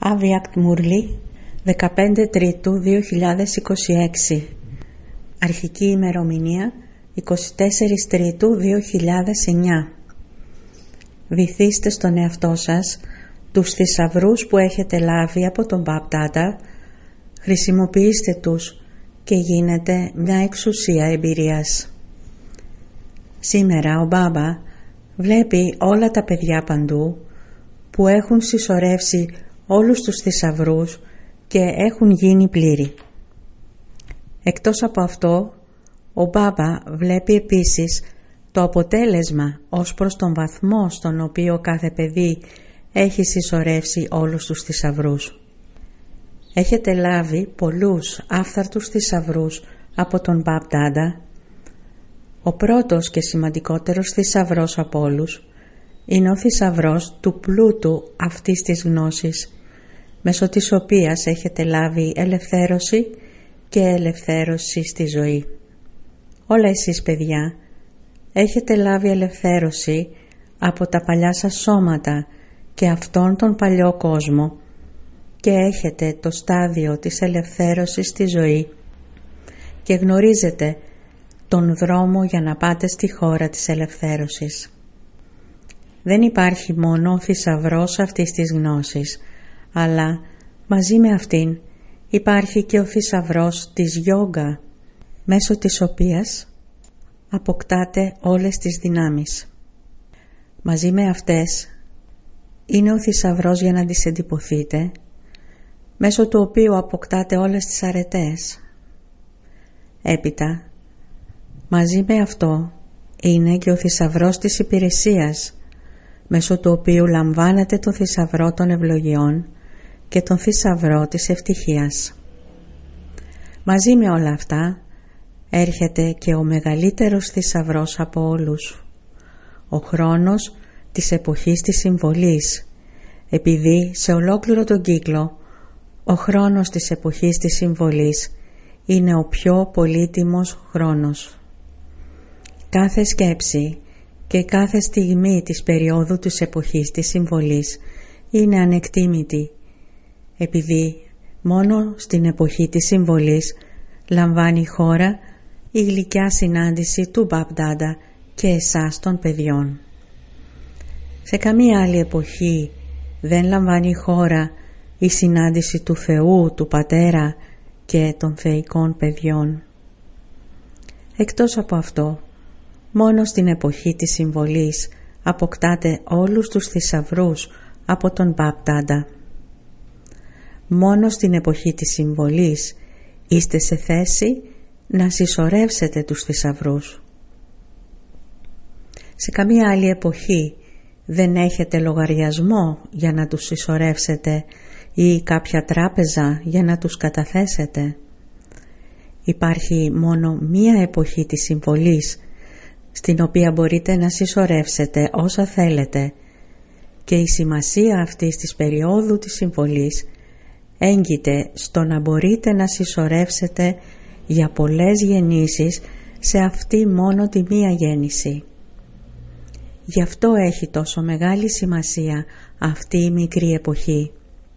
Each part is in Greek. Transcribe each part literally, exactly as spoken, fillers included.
Άβιακτ Μουρλή, δεκαπέντε Τρίτου δύο χιλιάδες είκοσι έξι. Αρχική ημερομηνία είκοσι τέσσερις Τρίτου δύο χιλιάδες εννιά. Βυθίστε στον εαυτό σας τους θησαυρούς που έχετε λάβει από τον Μπαπ-Δάντα, χρησιμοποιήστε τους και γίνετε μια εξουσία εμπειρίας. Σήμερα ο Μπάμπα βλέπει όλα τα παιδιά παντού που έχουν συσσωρεύσει όλους τους θησαυρούς και έχουν γίνει πλήρη. Εκτός από αυτό, ο Μπάμπα βλέπει επίσης το αποτέλεσμα ως προς τον βαθμό στον οποίο κάθε παιδί έχει συσσωρεύσει όλους τους θησαυρούς. Έχετε λάβει πολλούς άφθαρτους θησαυρούς από τον Μπαπ-Δάντα. Ο πρώτος και σημαντικότερος θησαυρός από όλους είναι ο θησαυρός του πλούτου αυτής της γνώσης, μέσω της οποίας έχετε λάβει ελευθέρωση και ελευθέρωση στη ζωή. Όλα εσείς παιδιά έχετε λάβει ελευθέρωση από τα παλιά σας σώματα και αυτόν τον παλιό κόσμο και έχετε το στάδιο της ελευθέρωσης στη ζωή και γνωρίζετε τον δρόμο για να πάτε στη χώρα της ελευθέρωσης. Δεν υπάρχει μόνο ο θησαυρός αυτής της γνώσης, αλλά μαζί με αυτήν υπάρχει και ο θησαυρός της γιόγκα, μέσω της οποίας αποκτάτε όλες τις δυνάμεις. Μαζί με αυτές είναι ο θησαυρός για να τις εντυπωθείτε, μέσω του οποίου αποκτάτε όλες τις αρετές. Έπειτα, μαζί με αυτό είναι και ο θησαυρός της υπηρεσίας, μέσω του οποίου λαμβάνετε το θησαυρό των ευλογιών και τον θησαυρό της ευτυχίας. Μαζί με όλα αυτά έρχεται και ο μεγαλύτερος θησαυρός από όλους, ο χρόνος της εποχής της συμβολής, επειδή σε ολόκληρο τον κύκλο ο χρόνος της εποχής της συμβολής είναι ο πιο πολύτιμος χρόνος. Κάθε σκέψη και κάθε στιγμή της περίοδου της εποχής της συμβολής είναι ανεκτήμητη, επειδή μόνο στην εποχή της συμβολής λαμβάνει η χώρα η γλυκιά συνάντηση του Μπαπ-Δάντα και εσάς των παιδιών. Σε καμία άλλη εποχή δεν λαμβάνει η χώρα η συνάντηση του Θεού, του Πατέρα και των θεϊκών παιδιών. Εκτός από αυτό, μόνο στην εποχή της συμβολής αποκτάτε όλους τους θησαυρούς από τον Μπαπ-Δάντα. Μόνο στην εποχή της συμβολής είστε σε θέση να συσσωρεύσετε τους θησαυρούς. Σε καμία άλλη εποχή δεν έχετε λογαριασμό για να τους συσσωρεύσετε ή κάποια τράπεζα για να τους καταθέσετε. Υπάρχει μόνο μία εποχή της συμβολής στην οποία μπορείτε να συσσωρεύσετε όσα θέλετε και η σημασία αυτής της περίοδου της συμβολής έγκυται στο να μπορείτε να συσσωρεύσετε για πολλές γεννήσεις σε αυτή μόνο τη μία γέννηση. Γι' αυτό έχει τόσο μεγάλη σημασία αυτή η μικρή εποχή.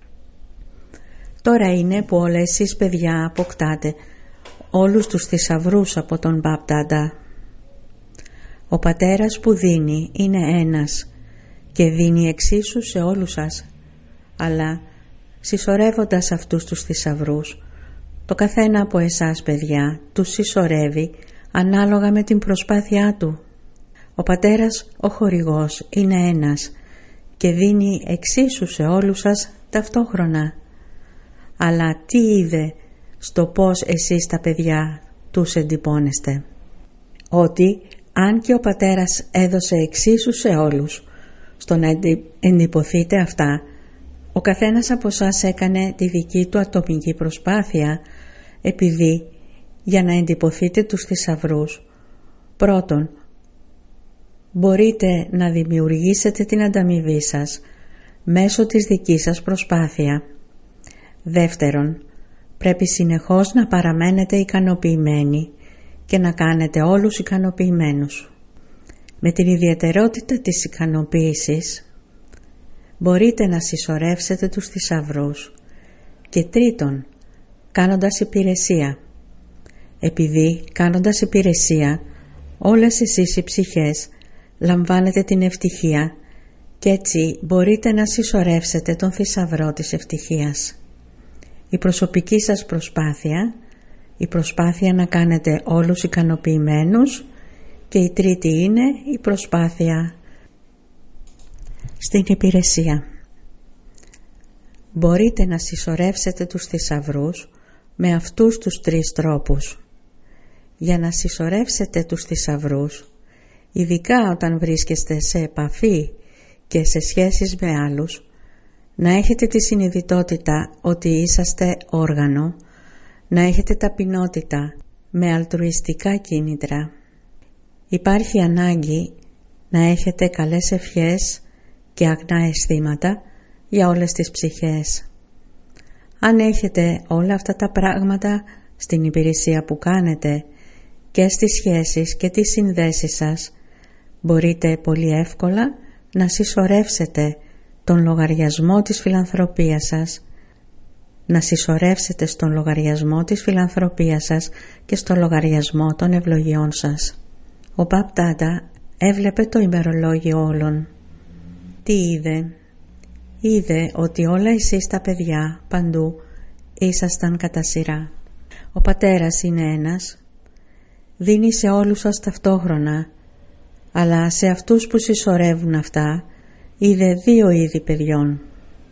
Τώρα είναι που όλα εσείς παιδιά αποκτάτε όλους τους θησαυρούς από τον Μπαπ-Δάντα. Ο πατέρας που δίνει είναι ένας και δίνει εξίσου σε όλους σας, αλλά συσσωρεύοντας αυτούς τους θησαυρούς, το καθένα από εσάς παιδιά τους συσσωρεύει ανάλογα με την προσπάθειά του. Ο πατέρας, ο χορηγός, είναι ένας και δίνει εξίσου σε όλους σας ταυτόχρονα. Αλλά τι είδε στο πώς εσείς τα παιδιά τους εντυπώνεστε? Ότι αν και ο πατέρας έδωσε εξίσου σε όλους, στο να εντυπωθείτε αυτά, ο καθένας από εσάς έκανε τη δική του ατομική προσπάθεια, επειδή για να εντυπωθείτε τους θησαυρούς, πρώτον, μπορείτε να δημιουργήσετε την ανταμοιβή σας μέσω της δικής σας προσπάθεια. Δεύτερον, πρέπει συνεχώς να παραμένετε ικανοποιημένοι και να κάνετε όλους ικανοποιημένους. Με την ιδιαιτερότητα της ικανοποίησης μπορείτε να συσσωρεύσετε τους θησαυρούς. Και τρίτον, κάνοντας υπηρεσία. Επειδή κάνοντας υπηρεσία όλες εσείς οι ψυχές λαμβάνετε την ευτυχία και έτσι μπορείτε να συσσωρεύσετε τον θησαυρό της ευτυχίας. Η προσωπική σας προσπάθεια, η προσπάθεια να κάνετε όλους ικανοποιημένους και η τρίτη είναι η προσπάθεια στην υπηρεσία. Μπορείτε να συσσωρεύσετε τους θησαυρούς με αυτούς τους τρεις τρόπους. Για να συσσωρεύσετε τους θησαυρούς, ειδικά όταν βρίσκεστε σε επαφή και σε σχέσεις με άλλους, να έχετε τη συνειδητότητα ότι είσαστε όργανο, να έχετε ταπεινότητα με αλτρουιστικά κίνητρα. Υπάρχει ανάγκη να έχετε καλές ευχές και αγνά αισθήματα για όλες τις ψυχές. Αν έχετε όλα αυτά τα πράγματα στην υπηρεσία που κάνετε και στις σχέσεις και τις συνδέσεις σας, μπορείτε πολύ εύκολα να συσσωρεύσετε τον λογαριασμό της φιλανθρωπίας σας, να συσσωρεύσετε στον λογαριασμό της φιλανθρωπίας σας και στο λογαριασμό των ευλογιών σας. Ο Μπαπ Ντάντα έβλεπε το ημερολόγιο όλων. Τι είδε? Είδε ότι όλα εσείς τα παιδιά παντού ήσασταν κατά σειρά. Ο πατέρας είναι ένας, δίνει σε όλους σας ταυτόχρονα, αλλά σε αυτούς που συσσωρεύουν αυτά είδε δύο είδη παιδιών.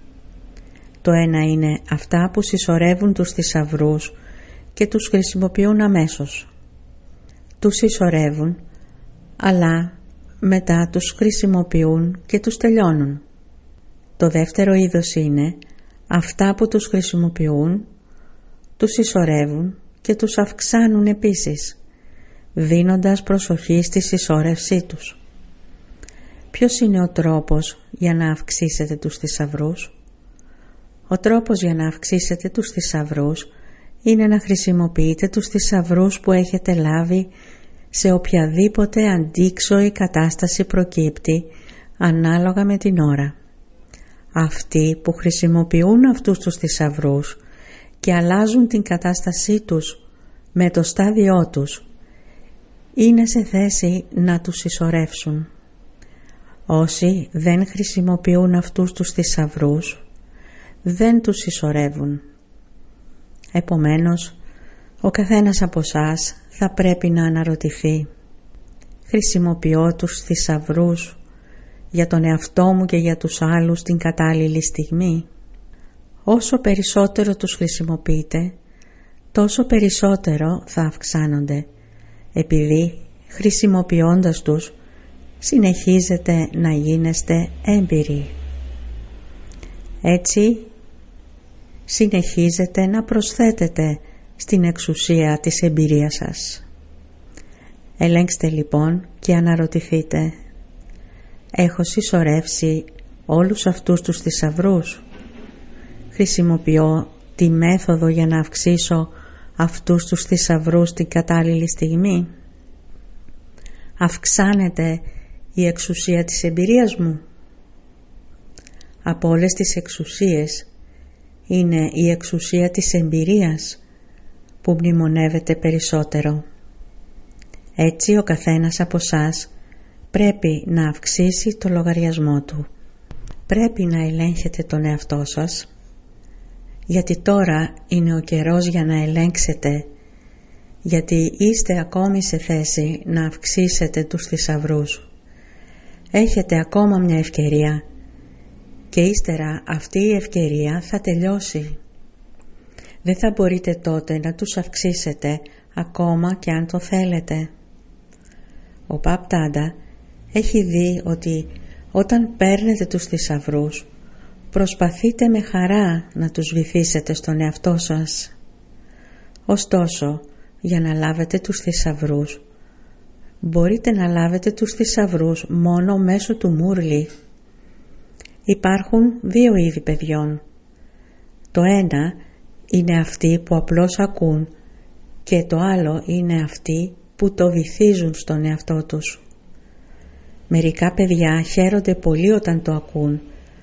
Το ένα είναι αυτά που συσσωρεύουν τους θησαυρούς και τους χρησιμοποιούν αμέσως. Τους συσσωρεύουν, αλλά μετά τους χρησιμοποιούν και τους τελειώνουν. Το δεύτερο είδος είναι αυτά που τους χρησιμοποιούν, τους συσσωρεύουν και τους αυξάνουν επίσης, δίνοντας προσοχή στη συσσόρευσή τους. Ποιος είναι ο τρόπος για να αυξήσετε τους θησαυρούς? Ο τρόπος για να αυξήσετε τους θησαυρούς είναι να χρησιμοποιείτε τους θησαυρούς που έχετε λάβει σε οποιαδήποτε αντίξωη κατάσταση προκύπτει ανάλογα με την ώρα. Αυτοί που χρησιμοποιούν αυτούς τους θησαυρούς και αλλάζουν την κατάστασή τους με το στάδιό τους είναι σε θέση να τους συσσωρεύσουν. Όσοι δεν χρησιμοποιούν αυτούς τους θησαυρούς δεν τους συσσωρεύουν. Επομένως, ο καθένας από εσάς θα πρέπει να αναρωτηθεί: χρησιμοποιώ τους θησαυρούς για τον εαυτό μου και για τους άλλους την κατάλληλη στιγμή? Όσο περισσότερο τους χρησιμοποιείτε, τόσο περισσότερο θα αυξάνονται, επειδή χρησιμοποιώντας τους συνεχίζετε να γίνεστε έμπειροι. Έτσι συνεχίζετε να προσθέτετε στην εξουσία της εμπειρίας σας. Ελέγξτε λοιπόν και αναρωτηθείτε: έχω συσσωρεύσει όλους αυτούς τους θησαυρούς? Χρησιμοποιώ τη μέθοδο για να αυξήσω αυτούς τους θησαυρούς την κατάλληλη στιγμή? Αυξάνεται η εξουσία της εμπειρίας μου? Από όλες τις εξουσίες είναι η εξουσία της εμπειρίας που μνημονεύεται περισσότερο. Έτσι ο καθένας από εσάς πρέπει να αυξήσει το λογαριασμό του. Πρέπει να ελέγχετε τον εαυτό σας, γιατί τώρα είναι ο καιρός για να ελέγξετε, γιατί είστε ακόμη σε θέση να αυξήσετε τους θησαυρούς. Έχετε ακόμα μια ευκαιρία και ύστερα αυτή η ευκαιρία θα τελειώσει. Δεν θα μπορείτε τότε να τους αυξήσετε ακόμα και αν το θέλετε. Ο Μπαπ Ντάντα έχει δει ότι όταν παίρνετε τους θησαυρούς, προσπαθείτε με χαρά να τους βυθίσετε στον εαυτό σας. Ωστόσο, για να λάβετε τους θησαυρούς, μπορείτε να λάβετε τους θησαυρούς μόνο μέσω του Μούρλι. Υπάρχουν δύο είδη παιδιών. Το ένα είναι αυτοί που απλώς ακούν και το άλλο είναι αυτοί που το βυθίζουν στον εαυτό τους. Μερικά παιδιά χαίρονται πολύ όταν το ακούν,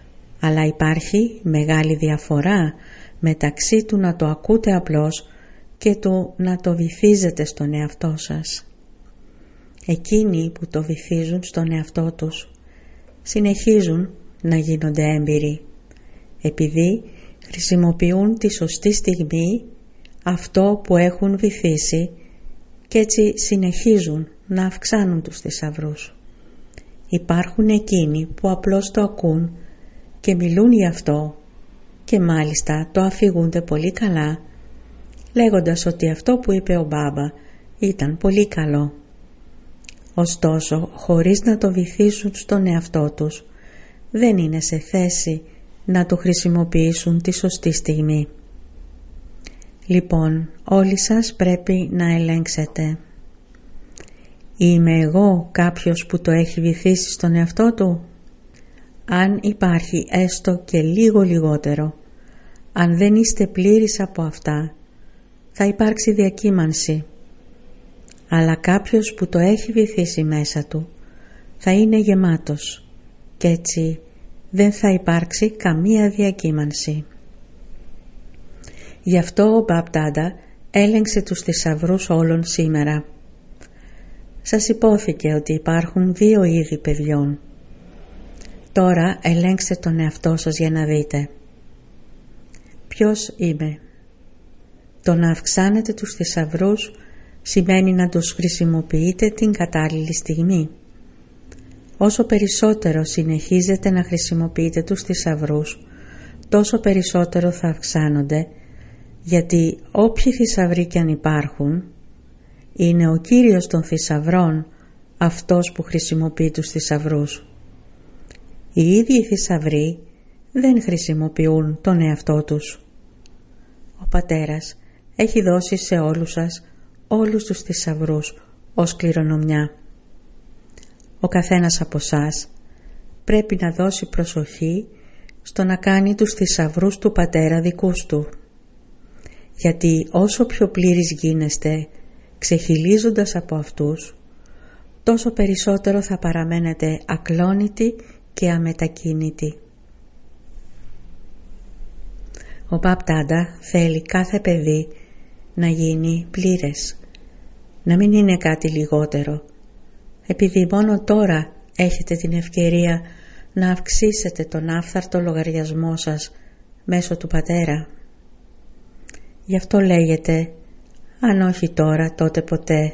αλλά υπάρχει μεγάλη διαφορά μεταξύ του να το ακούτε απλώς και του να το βυθίζετε στον εαυτό σας. Εκείνοι που το βυθίζουν στον εαυτό τους συνεχίζουν να γίνονται έμπειροι, επειδή χρησιμοποιούν τη σωστή στιγμή αυτό που έχουν βυθίσει και έτσι συνεχίζουν να αυξάνουν τους θησαυρούς. Υπάρχουν εκείνοι που απλώς το ακούν και μιλούν γι' αυτό και μάλιστα το αφηγούνται πολύ καλά, λέγοντας ότι αυτό που είπε ο Μπάμπα ήταν πολύ καλό. Ωστόσο, χωρίς να το βυθίσουν στον εαυτό τους, δεν είναι σε θέση να το χρησιμοποιήσουν τη σωστή στιγμή. Λοιπόν, όλοι σας πρέπει να ελέγξετε. Είμαι εγώ κάποιος που το έχει βυθίσει στον εαυτό του? Αν υπάρχει έστω και λίγο λιγότερο, αν δεν είστε πλήρης από αυτά, θα υπάρξει διακύμανση. Αλλά κάποιος που το έχει βυθίσει μέσα του θα είναι γεμάτος και έτσι δεν θα υπάρξει καμία διακύμανση. Γι' αυτό ο Μπαπ Ντάντα έλεγξε τους θησαυρούς όλων σήμερα. Σας υπόθηκε ότι υπάρχουν δύο είδη παιδιών. Τώρα ελέγξτε τον εαυτό σας για να δείτε. Ποιος είμαι? Το να αυξάνετε τους θησαυρούς σημαίνει να τους χρησιμοποιείτε την κατάλληλη στιγμή. Όσο περισσότερο συνεχίζετε να χρησιμοποιείτε τους θησαυρούς, τόσο περισσότερο θα αυξάνονται, γιατί όποιοι θησαυροί κι αν υπάρχουν, είναι ο Κύριος των θησαυρών αυτός που χρησιμοποιεί τους θησαυρούς. Οι ίδιοι θησαυροί δεν χρησιμοποιούν τον εαυτό τους. Ο Πατέρας έχει δώσει σε όλους σας όλους τους θησαυρούς ως κληρονομιά. Ο καθένας από σας πρέπει να δώσει προσοχή στο να κάνει τους θησαυρούς του Πατέρα δικούς του. Γιατί όσο πιο πλήρης γίνεστε ξεχυλίζοντας από αυτούς, τόσο περισσότερο θα παραμένετε ακλόνητοι και αμετακίνητοι. Ο Μπαπ Ντάντα θέλει κάθε παιδί να γίνει πλήρες, να μην είναι κάτι λιγότερο, επειδή μόνο τώρα έχετε την ευκαιρία να αυξήσετε τον άφθαρτο λογαριασμό σας μέσω του Πατέρα. Γι' αυτό λέγεται, αν όχι τώρα τότε ποτέ.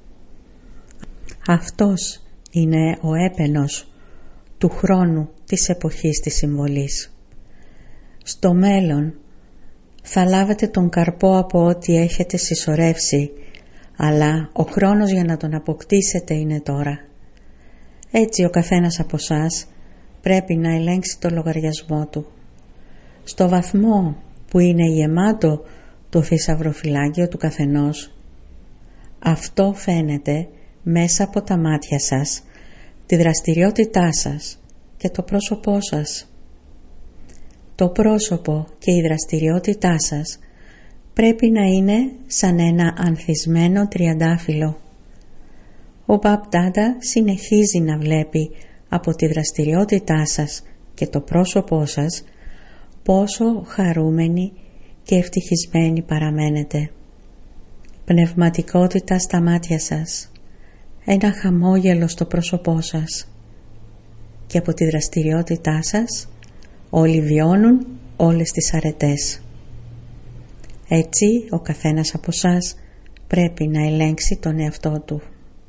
Αυτός είναι ο έπαινος του χρόνου της εποχής της συμβολής. Στο μέλλον θα λάβετε τον καρπό από ό,τι έχετε συσσωρεύσει, αλλά ο χρόνος για να τον αποκτήσετε είναι τώρα. Έτσι ο καθένας από εσάς πρέπει να ελέγξει το λογαριασμό του. Στο βαθμό που είναι γεμάτο το θησαυροφυλάκιο του καθενός, αυτό φαίνεται μέσα από τα μάτια σας, τη δραστηριότητά σας και το πρόσωπό σας. Το πρόσωπο και η δραστηριότητά σας πρέπει να είναι σαν ένα ανθισμένο τριαντάφυλλο. Ο Μπαπ Ντάντα συνεχίζει να βλέπει από τη δραστηριότητά σας και το πρόσωπό σας πόσο χαρούμενοι και ευτυχισμένοι παραμένετε. Πνευματικότητα στα μάτια σας, ένα χαμόγελο στο πρόσωπό σας και από τη δραστηριότητά σας όλοι βιώνουν όλες τις αρετές. Έτσι ο καθένας από σας πρέπει να ελέγξει τον εαυτό του.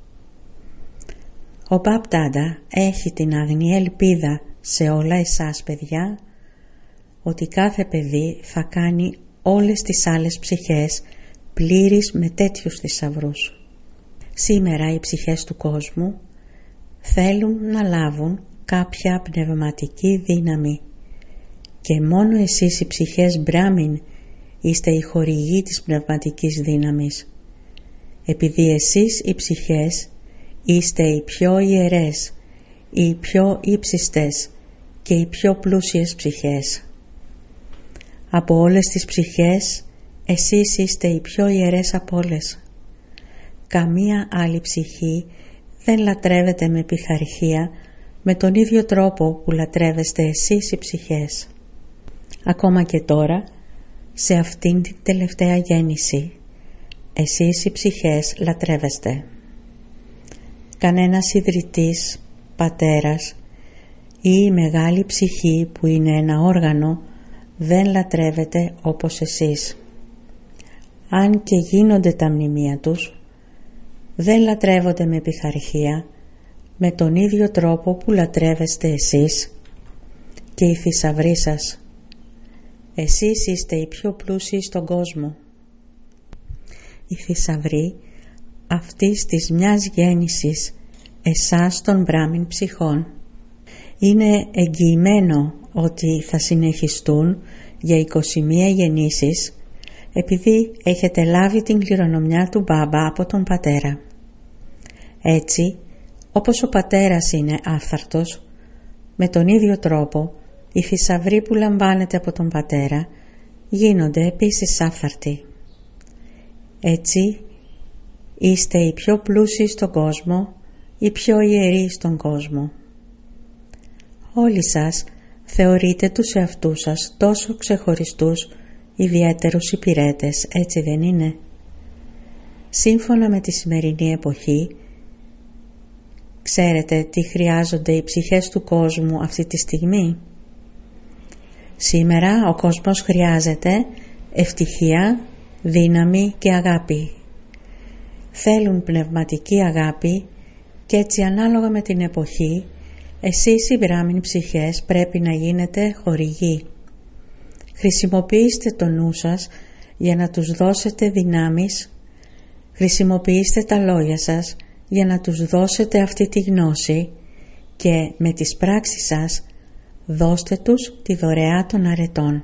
Ο Μπαπ Ντάντα έχει την αγνή ελπίδα σε όλα εσάς παιδιά ότι κάθε παιδί θα κάνει όλες τις άλλες ψυχές πλήρεις με τέτοιους θησαυρούς. Σήμερα οι ψυχές του κόσμου θέλουν να λάβουν κάποια πνευματική δύναμη και μόνο εσείς οι ψυχές Μπράμιν είστε οι χορηγοί της πνευματικής δύναμης, επειδή εσείς οι ψυχές είστε οι πιο ιερές, οι πιο ύψιστες και οι πιο πλούσιες ψυχές. Από όλες τις ψυχές εσείς είστε οι πιο ιερές από όλες. Καμία άλλη ψυχή δεν λατρεύεται με πειθαρχία με τον ίδιο τρόπο που λατρεύεστε εσείς οι ψυχές. Ακόμα και τώρα, σε αυτήν την τελευταία γέννηση, εσείς οι ψυχές λατρεύεστε. Κανένας ιδρυτής, πατέρας ή η μεγάλη ψυχή που είναι ένα όργανο δεν λατρεύεται όπως εσείς. Αν και γίνονται τα μνημεία τους, δεν λατρεύονται με πειθαρχία, με τον ίδιο τρόπο που λατρεύεστε εσείς και οι θησαυροί σας. Εσείς είστε οι πιο πλούσιοι στον κόσμο. Οι θησαυροί αυτής της μιας γέννησης εσάς των Μπράμιν ψυχών. Είναι εγγυημένο ότι θα συνεχιστούν για είκοσι μία γεννήσεις, επειδή έχετε λάβει την κληρονομιά του Μπάμπα από τον πατέρα. Έτσι, όπως ο πατέρας είναι άφθαρτος, με τον ίδιο τρόπο οι θησαυροί που λαμβάνετε από τον πατέρα γίνονται επίσης άφθαρτοι. Έτσι, είστε οι πιο πλούσιοι στον κόσμο, οι πιο ιεροί στον κόσμο. Όλοι σας θεωρείτε τους εαυτούς σας τόσο ξεχωριστούς, ιδιαίτερους υπηρέτες, έτσι δεν είναι? Σύμφωνα με τη σημερινή εποχή, ξέρετε τι χρειάζονται οι ψυχές του κόσμου αυτή τη στιγμή? Σήμερα ο κόσμος χρειάζεται ευτυχία, δύναμη και αγάπη. Θέλουν πνευματική αγάπη και έτσι ανάλογα με την εποχή, εσείς οι Μπράμιν ψυχές πρέπει να γίνετε χορηγοί. Χρησιμοποιήστε το νου σας για να τους δώσετε δυνάμεις, χρησιμοποιήστε τα λόγια σας για να τους δώσετε αυτή τη γνώση και με τις πράξεις σας δώστε τους τη δωρεά των αρετών.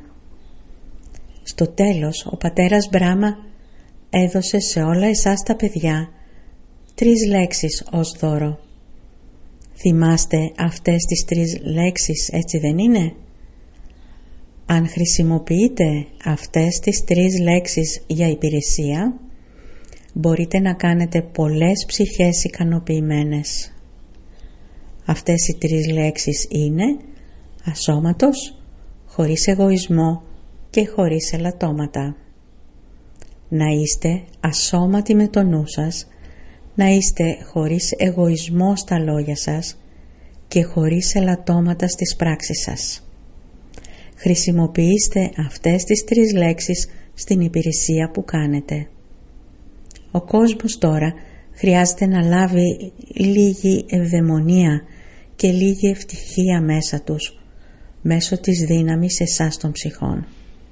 Στο τέλος, ο πατέρας Μπράμα έδωσε σε όλα εσάς τα παιδιά τρεις λέξεις ως δώρο. Θυμάστε αυτές τις τρεις λέξεις, έτσι δεν είναι? Αν χρησιμοποιείτε αυτές τις τρεις λέξεις για υπηρεσία, μπορείτε να κάνετε πολλές ψυχές ικανοποιημένες. Αυτές οι τρεις λέξεις είναι ασώματος, χωρίς εγωισμό και χωρίς ελαττώματα. Να είστε ασώματοι με το νου σας, να είστε χωρίς εγωισμό στα λόγια σας και χωρίς ελαττώματα στις πράξεις σας. Χρησιμοποιήστε αυτές τις τρεις λέξεις στην υπηρεσία που κάνετε. Ο κόσμος τώρα χρειάζεται να λάβει λίγη ευδαιμονία και λίγη ευτυχία μέσα τους, μέσω της δύναμης εσάς των ψυχών.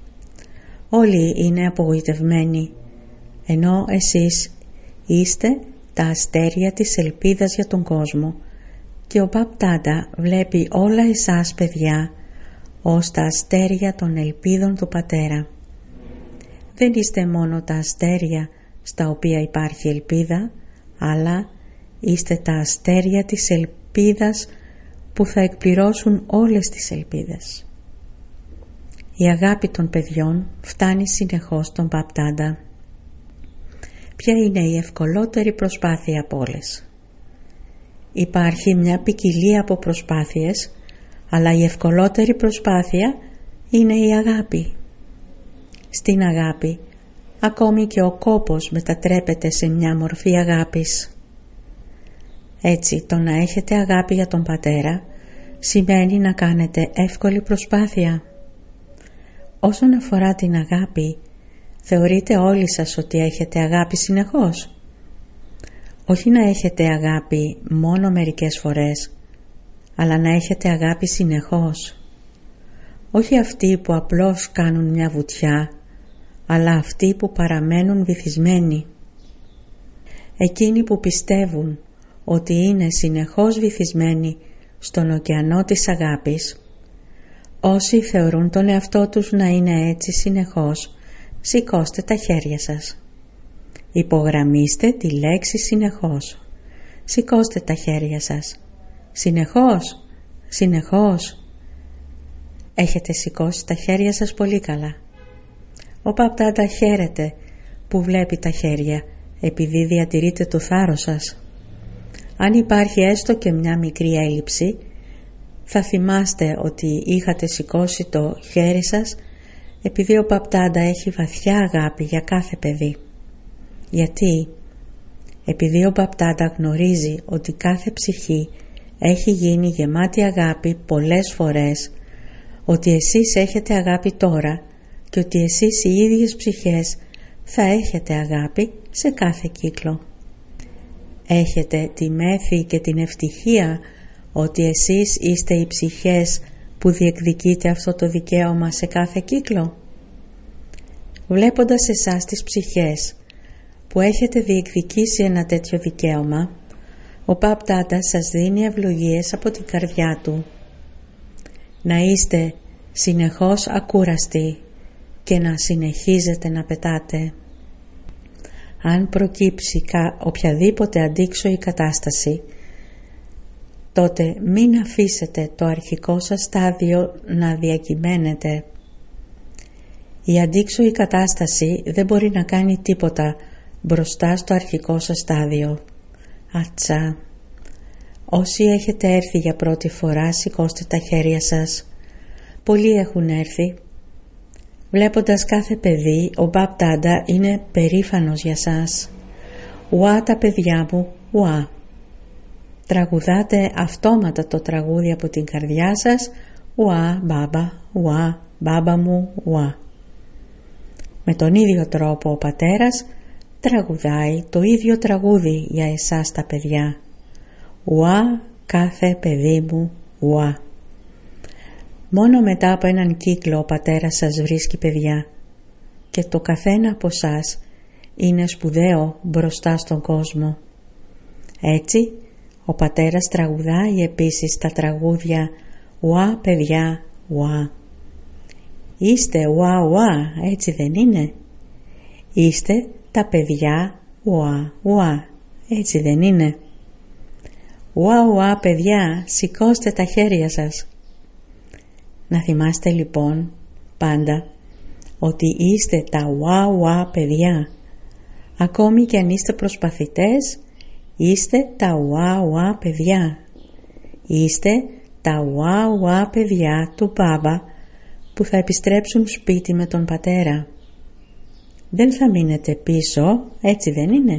Όλοι είναι απογοητευμένοι, ενώ εσείς είστε τα αστέρια της ελπίδας για τον κόσμο και ο Μπαπ Τάντα βλέπει όλα εσάς παιδιά ως τα αστέρια των ελπίδων του Πατέρα. Δεν είστε μόνο τα αστέρια στα οποία υπάρχει ελπίδα, αλλά είστε τα αστέρια της ελπίδας που θα εκπληρώσουν όλες τις ελπίδες. Η αγάπη των παιδιών φτάνει συνεχώς στον Μπαπ Τάντα. Ποια είναι η ευκολότερη προσπάθεια από όλες? Υπάρχει μια ποικιλία από προσπάθειες, αλλά η ευκολότερη προσπάθεια είναι η αγάπη. Στην αγάπη, ακόμη και ο κόπος μετατρέπεται σε μια μορφή αγάπης. Έτσι, το να έχετε αγάπη για τον Πατέρα σημαίνει να κάνετε εύκολη προσπάθεια. Όσον αφορά την αγάπη, θεωρείτε όλοι σας ότι έχετε αγάπη συνεχώς? Όχι να έχετε αγάπη μόνο μερικές φορές, αλλά να έχετε αγάπη συνεχώς. Όχι αυτοί που απλώς κάνουν μια βουτιά, αλλά αυτοί που παραμένουν βυθισμένοι. Εκείνοι που πιστεύουν ότι είναι συνεχώς βυθισμένοι στον ωκεανό της αγάπης, όσοι θεωρούν τον εαυτό τους να είναι έτσι συνεχώς, σηκώστε τα χέρια σας. Υπογραμμίστε τη λέξη συνεχώς. Σηκώστε τα χέρια σας. Συνεχώς, συνεχώς. Έχετε σηκώσει τα χέρια σας πολύ καλά. Ο Μπαπ Τάντα χαίρεται που βλέπει τα χέρια, επειδή διατηρείτε το θάρρος σας. Αν υπάρχει έστω και μια μικρή έλλειψη, θα θυμάστε ότι είχατε σηκώσει το χέρι σας επειδή ο Μπαπ-Ντάντα έχει βαθιά αγάπη για κάθε παιδί. Γιατί? Επειδή ο Μπαπ-Ντάντα γνωρίζει ότι κάθε ψυχή έχει γίνει γεμάτη αγάπη πολλές φορές, ότι εσείς έχετε αγάπη τώρα και ότι εσείς οι ίδιες ψυχές θα έχετε αγάπη σε κάθε κύκλο. Έχετε τη μέθη και την ευτυχία ότι εσείς είστε οι ψυχές που διεκδικείτε αυτό το δικαίωμα σε κάθε κύκλο. Βλέποντας εσάς τις ψυχές που έχετε διεκδικήσει ένα τέτοιο δικαίωμα, ο Μπαπ-Ντάντα σας δίνει ευλογίες από την καρδιά του. Να είστε συνεχώς ακούραστοι και να συνεχίζετε να πετάτε. Αν προκύψει οποιαδήποτε αντίξωη κατάσταση, τότε μην αφήσετε το αρχικό σας στάδιο να διακυμαίνεται. Η αντίξωη κατάσταση δεν μπορεί να κάνει τίποτα μπροστά στο αρχικό σας στάδιο. Ατσά. Όσοι έχετε έρθει για πρώτη φορά, σηκώστε τα χέρια σας. Πολλοί έχουν έρθει. Βλέποντας κάθε παιδί, ο Μπαπ-Ντάντα είναι περήφανος για σας. Ουά τα παιδιά μου, ουά. Τραγουδάτε αυτόματα το τραγούδι από την καρδιά σας. Ουά μπάμπα, ουά μπάμπα μου, ουά. Με τον ίδιο τρόπο ο πατέρας τραγουδάει το ίδιο τραγούδι για εσάς τα παιδιά. Ουά κάθε παιδί μου, ουά. Μόνο μετά από έναν κύκλο ο πατέρας σας βρίσκει παιδιά και το καθένα από σας είναι σπουδαίο μπροστά στον κόσμο. Έτσι ο πατέρας τραγουδάει επίσης τα τραγούδια «Ουά παιδιά, ουά». Είστε ουά ουά, έτσι δεν είναι? Είστε τα παιδιά ουά ουά, έτσι δεν είναι? Ουά ουά παιδιά, σηκώστε τα χέρια σας. Να θυμάστε λοιπόν πάντα ότι είστε τα ουά ουά παιδιά. Ακόμη και αν είστε προσπαθητές, είστε τα ουά ουά παιδιά. Είστε τα ουά ουά παιδιά του Μπάμπα που θα επιστρέψουν σπίτι με τον πατέρα. Δεν θα μείνετε πίσω, έτσι δεν είναι?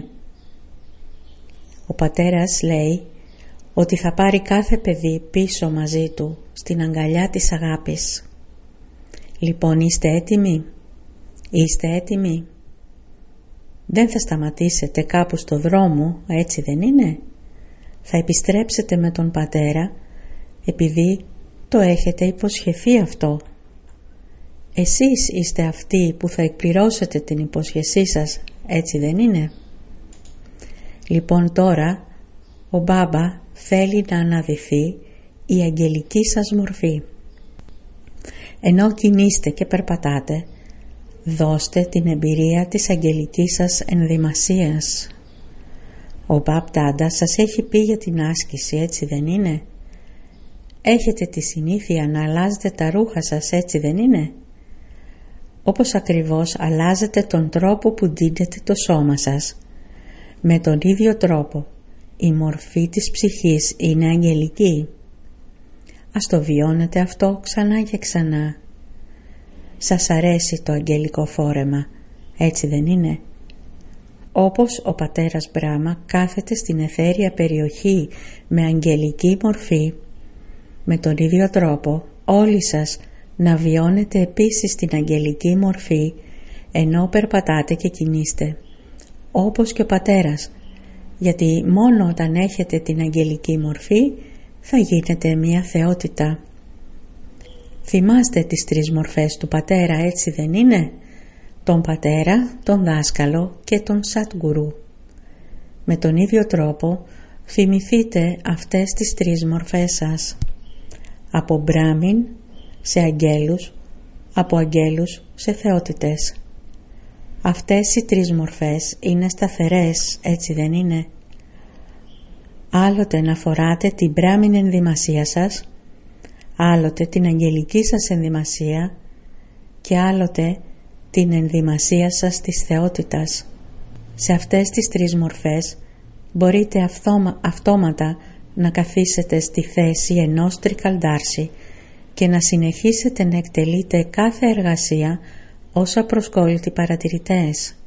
Ο πατέρας λέει ότι θα πάρει κάθε παιδί πίσω μαζί του στην αγκαλιά της αγάπης. Λοιπόν, είστε έτοιμοι? Είστε έτοιμοι? Δεν θα σταματήσετε κάπου στο δρόμο, έτσι δεν είναι? Θα επιστρέψετε με τον πατέρα επειδή το έχετε υποσχεθεί αυτό. Εσείς είστε αυτοί που θα εκπληρώσετε την υπόσχεσή σας, έτσι δεν είναι? Λοιπόν τώρα ο Μπάμπα θέλει να αναδυθεί η αγγελική σας μορφή. Ενώ κινείστε και περπατάτε, δώστε την εμπειρία της αγγελικής σας ενδυμασίας. Ο Μπαπ-Ντάντα σας έχει πει για την άσκηση, έτσι δεν είναι? Έχετε τη συνήθεια να αλλάζετε τα ρούχα σας, έτσι δεν είναι? Όπως ακριβώς αλλάζετε τον τρόπο που ντύνετε το σώμα σας, με τον ίδιο τρόπο η μορφή της ψυχής είναι αγγελική. Ας το βιώνετε αυτό ξανά και ξανά. Σας αρέσει το αγγελικό φόρεμα, έτσι δεν είναι? Όπως ο πατέρας Μπράμα κάθεται στην αιθέρια περιοχή με αγγελική μορφή, με τον ίδιο τρόπο όλοι σας να βιώνετε επίσης την αγγελική μορφή ενώ περπατάτε και κινείστε, όπως και ο πατέρας, γιατί μόνο όταν έχετε την αγγελική μορφή θα γίνετε μια θεότητα. Θυμάστε τις τρεις μορφές του πατέρα, έτσι δεν είναι? Τον πατέρα, τον δάσκαλο και τον Σατγκουρού. Με τον ίδιο τρόπο θυμηθείτε αυτές τις τρεις μορφές σας. Από Μπράμιν σε αγγέλους, από αγγέλους σε θεότητες. Αυτές οι τρεις μορφές είναι σταθερές, έτσι δεν είναι? Άλλοτε να φοράτε την Μπράμιν ενδυμασία σας, άλλοτε την αγγελική σας ενδυμασία και άλλοτε την ενδυμασία σας της θεότητας. Σε αυτές τις τρεις μορφές μπορείτε αυτόμα, αυτόματα να καθίσετε στη θέση ενός τρικαλντάρση και να συνεχίσετε να εκτελείτε κάθε εργασία ως απροσκόλλητοι παρατηρητές.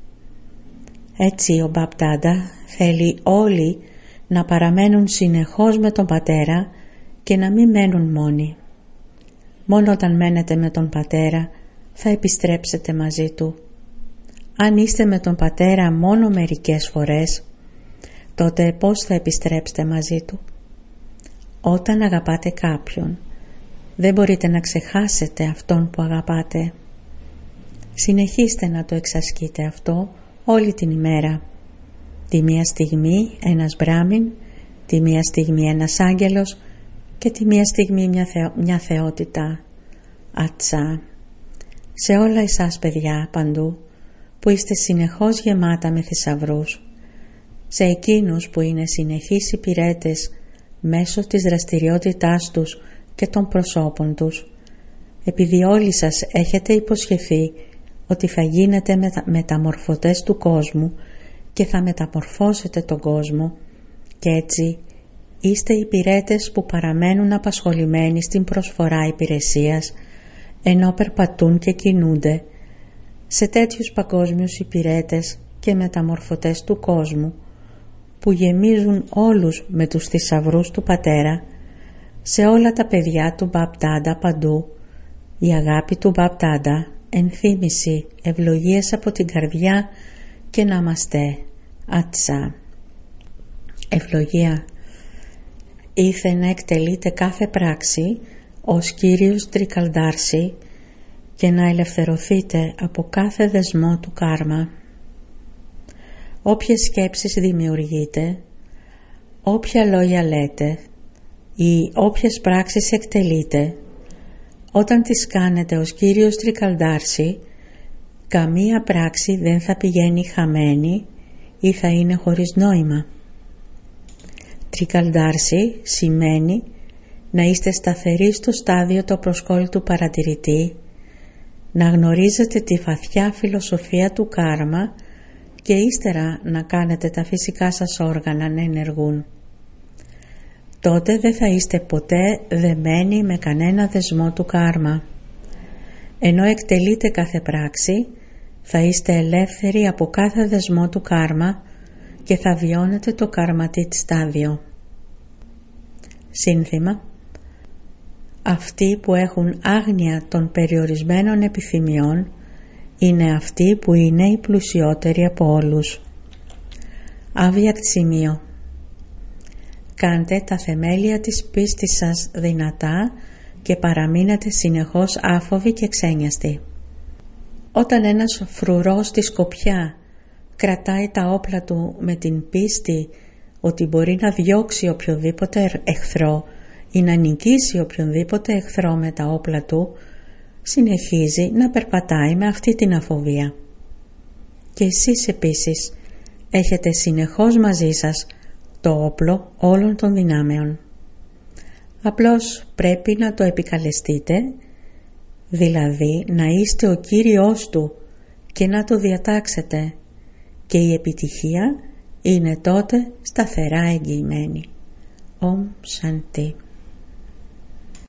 Έτσι ο Μπαπ Ντάντα θέλει όλοι να παραμένουν συνεχώς με τον Πατέρα και να μην μένουν μόνοι. Μόνο όταν μένετε με τον Πατέρα θα επιστρέψετε μαζί Του. Αν είστε με τον Πατέρα μόνο μερικές φορές, τότε πώς θα επιστρέψετε μαζί Του? Όταν αγαπάτε κάποιον, δεν μπορείτε να ξεχάσετε αυτόν που αγαπάτε. Συνεχίστε να το εξασκείτε αυτό όλη την ημέρα. Τη μία στιγμή ένας Μπράμιν, τη μία στιγμή ένας άγγελος και τη μία στιγμή μια, θεο, μια θεότητα. Ατσά. Σε όλα εσάς παιδιά παντού που είστε συνεχώς γεμάτα με θησαυρούς, σε εκείνους που είναι συνεχείς υπηρέτες μέσω της δραστηριότητάς τους και των προσώπων τους, επειδή όλοι σας έχετε υποσχεθεί ότι θα γίνετε μετα... μεταμορφωτές του κόσμου και θα μεταμορφώσετε τον κόσμο, και έτσι είστε υπηρέτες που παραμένουν απασχολημένοι στην προσφορά υπηρεσίας ενώ περπατούν και κινούνται, σε τέτοιους παγκόσμιους υπηρέτες και μεταμορφωτές του κόσμου που γεμίζουν όλους με τους θησαυρούς του Πατέρα, σε όλα τα παιδιά του Μπαπ Ντάντα παντού, η αγάπη του Μπαπ Ντάντα, ενθύμηση, ευλογίες από την καρδιά και ναμαστέ. Ατσά. Ευλογία. Ήθε να εκτελείτε κάθε πράξη ως Κύριος Τρικαλντάρση και να ελευθερωθείτε από κάθε δεσμό του κάρμα. Όποιες σκέψεις δημιουργείτε, όποια λόγια λέτε ή όποιες πράξεις εκτελείτε, όταν τις κάνετε ως Κύριος Τρικαλντάρση, καμία πράξη δεν θα πηγαίνει χαμένη ή θα είναι χωρίς νόημα. Τρικαλντάρση σημαίνει να είστε σταθεροί στο στάδιο το προσκόλλητου παρατηρητή, να γνωρίζετε τη βαθιά φιλοσοφία του κάρμα και ύστερα να κάνετε τα φυσικά σας όργανα να ενεργούν. Τότε δεν θα είστε ποτέ δεμένοι με κανένα δεσμό του κάρμα. Ενώ εκτελείτε κάθε πράξη, θα είστε ελεύθεροι από κάθε δεσμό του κάρμα και θα βιώνετε το καρματίτ στάδιο. Σύνθημα. Αυτοί που έχουν άγνοια των περιορισμένων επιθυμιών είναι αυτοί που είναι οι πλουσιότεροι από όλους. Άβιακτ σημείο. Κάντε τα θεμέλια της πίστης σας δυνατά και παραμείνετε συνεχώς άφοβοι και ξένιαστοι. Όταν ένας φρουρός στη σκοπιά κρατάει τα όπλα του με την πίστη ότι μπορεί να διώξει οποιοδήποτε εχθρό ή να νικήσει οποιονδήποτε εχθρό με τα όπλα του, συνεχίζει να περπατάει με αυτή την αφοβία. Και εσείς επίσης έχετε συνεχώς μαζί σας το όπλο όλων των δυνάμεων. Απλώς πρέπει να το επικαλεστείτε, δηλαδή να είστε ο Κύριος του και να το διατάξετε, και η επιτυχία είναι τότε σταθερά εγγυημένη. Ομ Σαντι.